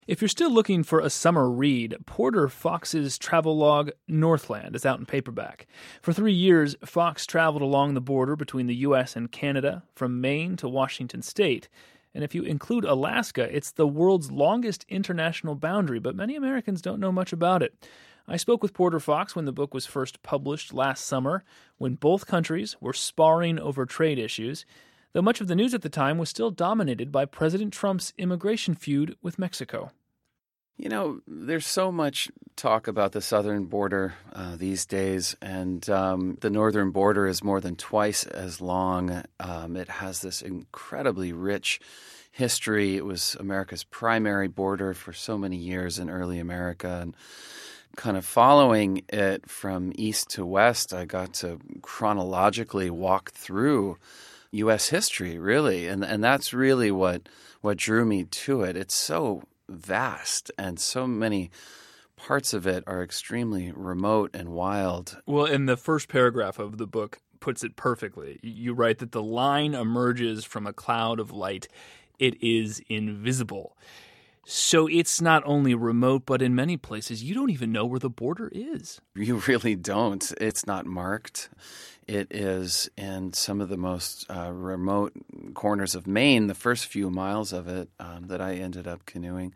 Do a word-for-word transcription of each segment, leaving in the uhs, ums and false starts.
If you're still looking for a summer read, Porter Fox's travelogue Northland is out in paperback. For three years, Fox traveled along the border between the U S and Canada, from Maine to Washington state. And if you include Alaska, it's the world's longest international boundary, but many Americans don't know much about it. I spoke with Porter Fox when the book was first published last summer, when both countries were sparring over trade issues, though much of the news at the time was still dominated by President Trump's immigration feud with Mexico. You know, there's so much talk about the southern border uh, these days, and um, the northern border is more than twice as long. Um, it has this incredibly rich history. It was America's primary border for so many years in early America, and kind of following it from east to west, I got to chronologically walk through U S history, really, and and that's really what what drew me to it. It's so vast, and so many parts of it are extremely remote and wild. Well, in the first paragraph of the book puts it perfectly. You write that the line emerges from a cloud of light. It is invisible. So it's not only remote, but in many places, you don't even know where the border is. You really don't. It's not marked. It is in some of the most uh, remote corners of Maine, the first few miles of it um, that I ended up canoeing.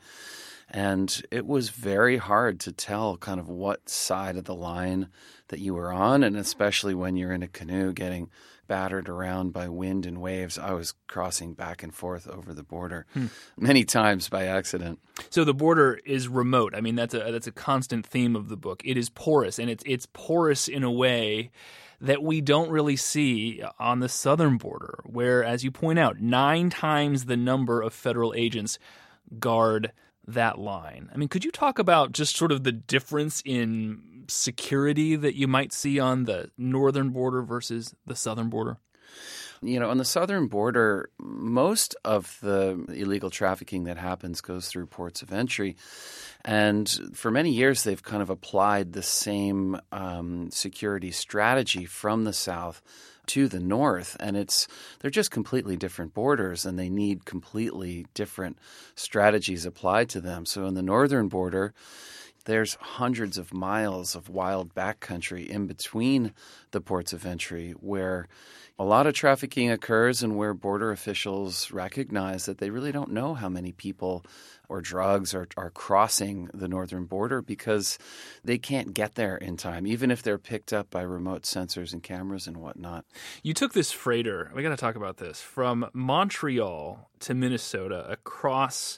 And it was very hard to tell kind of what side of the line that you were on, and especially when you're in a canoe getting battered around by wind and waves. I was crossing back and forth over the border hmm. many times by accident. So the border is remote. I mean, that's a that's a constant theme of the book. It is porous, and it's it's porous in a way that we don't really see on the southern border, where, as you point out, nine times the number of federal agents guard that line. I mean, could you talk about just sort of the difference in security that you might see on the northern border versus the southern border? You know, on the southern border, most of the illegal trafficking that happens goes through ports of entry. And for many years, they've kind of applied the same um, security strategy from the south to the north, and it's they're just completely different borders, and they need completely different strategies applied to them. So in the northern border, there's hundreds of miles of wild backcountry in between the ports of entry where a lot of trafficking occurs, and where border officials recognize that they really don't know how many people or drugs are, are crossing the northern border because they can't get there in time, even if they're picked up by remote sensors and cameras and whatnot. You took this freighter, we got to talk about this, from Montreal to Minnesota across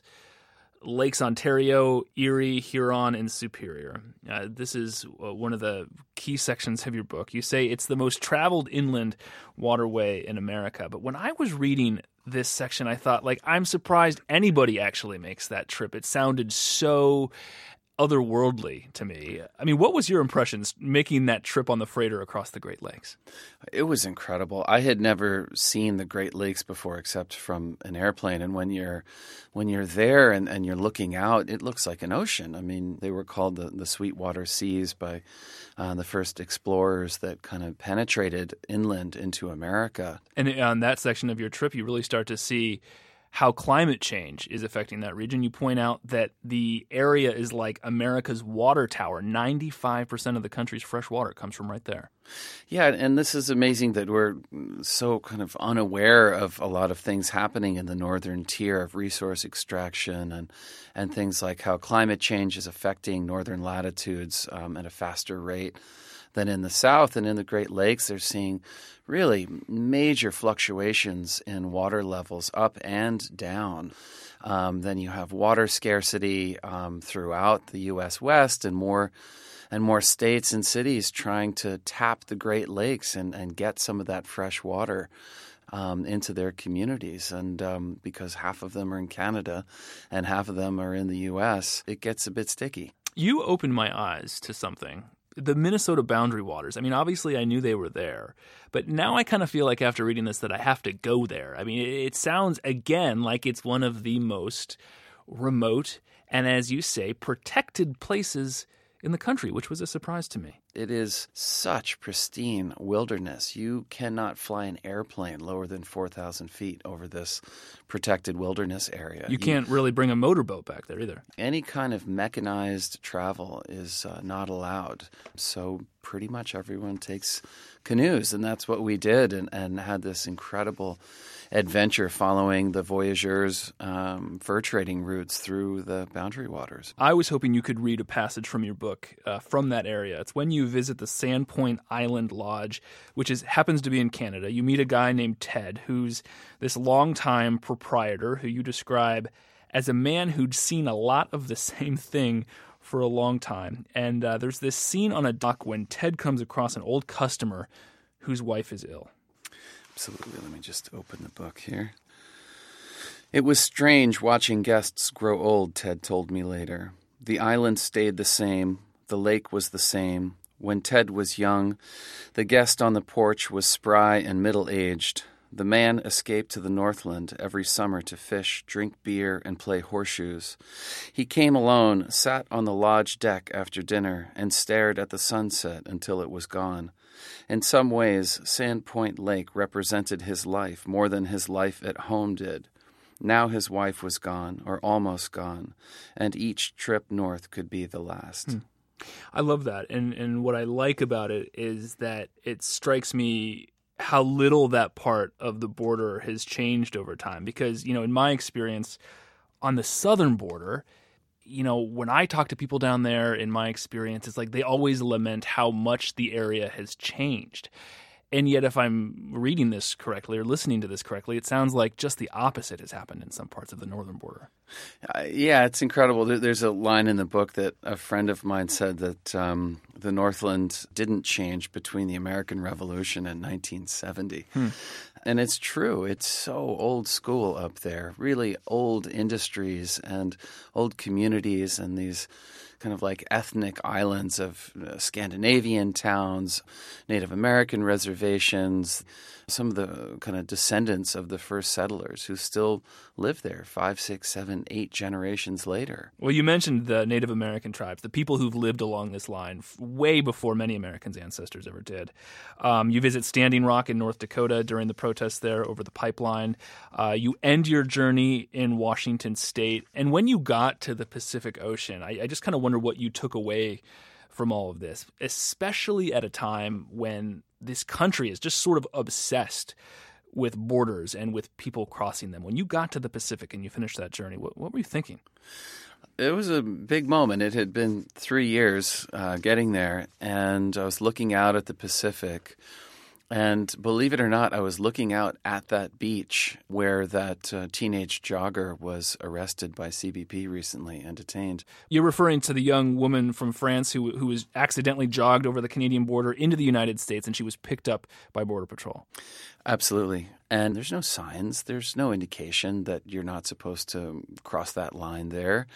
Lakes Ontario, Erie, Huron, and Superior. Uh, this is uh, one of the key sections of your book. You say it's the most traveled inland waterway in America. But when I was reading this section, I thought, like, I'm surprised anybody actually makes that trip. It sounded so otherworldly to me. I mean, what was your impressions making that trip on the freighter across the Great Lakes? It was incredible. I had never seen the Great Lakes before except from an airplane. And when you're when you're there and, and you're looking out, it looks like an ocean. I mean, they were called the, the Sweetwater Seas by uh, the first explorers that kind of penetrated inland into America. And on that section of your trip, you really start to see how climate change is affecting that region. You point out that the area is like America's water tower. ninety-five percent of the country's fresh water comes from right there. Yeah, and this is amazing that we're so kind of unaware of a lot of things happening in the northern tier of resource extraction and, and things like how climate change is affecting northern latitudes um, at a faster rate than in the south. And in the Great Lakes, they're seeing really major fluctuations in water levels up and down. Um, then you have water scarcity um, throughout the U S West, and more and more states and cities trying to tap the Great Lakes and, and get some of that fresh water um, into their communities. And um, because half of them are in Canada and half of them are in the U S, it gets a bit sticky. You opened my eyes to something. The Minnesota boundary waters. I mean, obviously I knew they were there, but now I kind of feel like after reading this that I have to go there. I mean, it sounds, again, like it's one of the most remote and, as you say, protected places in the country, which was a surprise to me. It is such pristine wilderness. You cannot fly an airplane lower than four thousand feet over this protected wilderness area. You can't you, really bring a motorboat back there either. Any kind of mechanized travel is uh, not allowed. So pretty much everyone takes canoes, and that's what we did, and, and had this incredible adventure following the voyageurs' um, fur trading routes through the Boundary Waters. I was hoping you could read a passage from your book uh, from that area. It's when you visit the Sandpoint Island Lodge, which is happens to be in Canada. You meet a guy named Ted, who's this longtime proprietor who you describe as a man who'd seen a lot of the same thing for a long time. And uh, there's this scene on a dock when Ted comes across an old customer whose wife is ill. Absolutely. Let me just open the book here. It was strange watching guests grow old, Ted told me later. The island stayed the same. The lake was the same. When Ted was young, the guest on the porch was spry and middle-aged. The man escaped to the Northland every summer to fish, drink beer, and play horseshoes. He came alone, sat on the lodge deck after dinner, and stared at the sunset until it was gone. In some ways, Sandpoint Lake represented his life more than his life at home did. Now his wife was gone, or almost gone, and each trip north could be the last. Hmm. I love that. And, and what I like about it is that it strikes me how little that part of the border has changed over time. Because, you know, in my experience on the southern border, you know, when I talk to people down there, in my experience, it's like they always lament how much the area has changed. And yet, if I'm reading this correctly or listening to this correctly, it sounds like just the opposite has happened in some parts of the northern border. Uh, yeah, it's incredible. There, there's a line in the book that a friend of mine said that um, the Northland didn't change between the American Revolution and nineteen seventy. Hmm. And it's true. It's so old school up there, really old industries and old communities and these kind of like ethnic islands of uh, Scandinavian towns, Native American reservations, some of the kind of descendants of the first settlers who still live there five, six, seven, eight generations later. Well, you mentioned the Native American tribes, the people who've lived along this line way before many Americans' ancestors ever did. Um, you visit Standing Rock in North Dakota during the protests there over the pipeline. Uh, you end your journey in Washington State. And when you got to the Pacific Ocean, I, I just kind of wonder what you took away from all of this, especially at a time when this country is just sort of obsessed with borders and with people crossing them. When you got to the Pacific and you finished that journey, what, what were you thinking? It was a big moment. It had been three years uh, getting there, and I was looking out at the Pacific. And believe it or not, I was looking out at that beach where that uh, teenage jogger was arrested by C B P recently and detained. You're referring to the young woman from France who who was accidentally jogged over the Canadian border into the United States, and she was picked up by Border Patrol. Absolutely. And there's no signs. There's no indication that you're not supposed to cross that line there.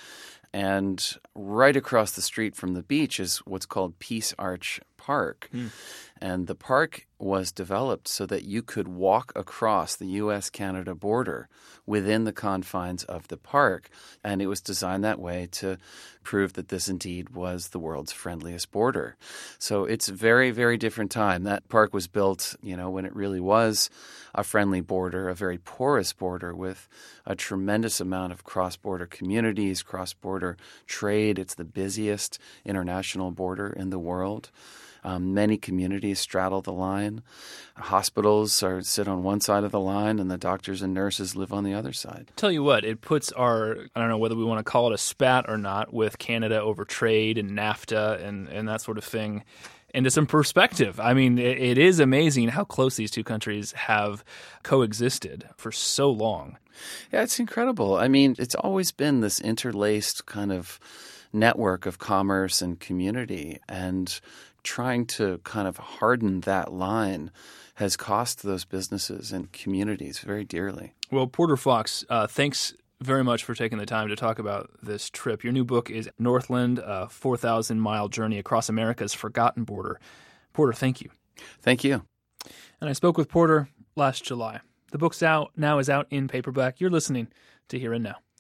And right across the street from the beach is what's called Peace Arch Park. Mm. And the park was developed so that you could walk across the U S Canada border within the confines of the park. And it was designed that way to prove that this indeed was the world's friendliest border. So it's a very, very different time. That park was built, you know, when it really was a friendly border, a very porous border with a tremendous amount of cross-border communities, cross-border trade. It's the busiest international border in the world. Um, many communities straddle the line. Hospitals are sit on one side of the line, and the doctors and nurses live on the other side. Tell you what, it puts our, I don't know whether we want to call it a spat or not, with Canada over trade and NAFTA and, and that sort of thing into some perspective. I mean, it, it is amazing how close these two countries have coexisted for so long. Yeah, it's incredible. I mean, it's always been this interlaced kind of network of commerce and community, and trying to kind of harden that line has cost those businesses and communities very dearly. Well, Porter Fox, uh, thanks very much for taking the time to talk about this trip. Your new book is Northland, a four thousand mile journey across America's forgotten border. Porter, thank you. Thank you. And I spoke with Porter last July. The book's out now is out in paperback. You're listening to Here and Now.